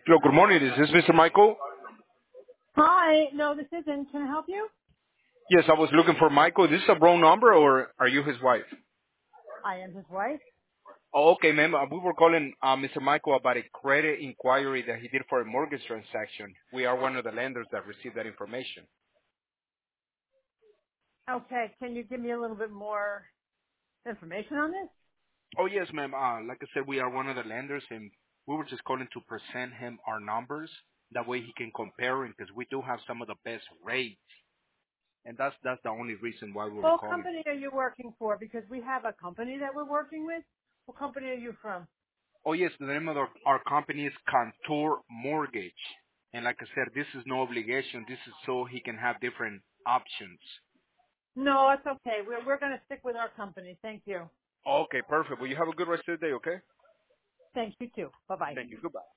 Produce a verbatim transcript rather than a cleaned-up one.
Hello, good morning. Is this Mister Michael? Hi. No, this isn't. Can I help you? Yes, I was looking for Michael. Is this a wrong number or are you his wife? I am his wife. Oh, okay, ma'am. Uh, We were calling uh, Mister Michael about a credit inquiry that he did for a mortgage transaction. We are one of the lenders that received that information. Okay. Can you give me a little bit more information on this? Oh, yes, ma'am. Uh, like I said, we are one of the lenders, and we were just calling to present him our numbers. That way he can compare it because we do have some of the best rates, and that's that's the only reason why we were What calling. company are you working for? Because we have a company that we're working with. What company are you from? Oh, yes, the name of our, our company is Contour Mortgage. And like I said, this is no obligation. This is so he can have different options. No, it's okay. We're we're going to stick with our company. Thank you. Okay, perfect. Well, you have a good rest of the day, okay? Thank you too. Bye bye. Thank you. Goodbye.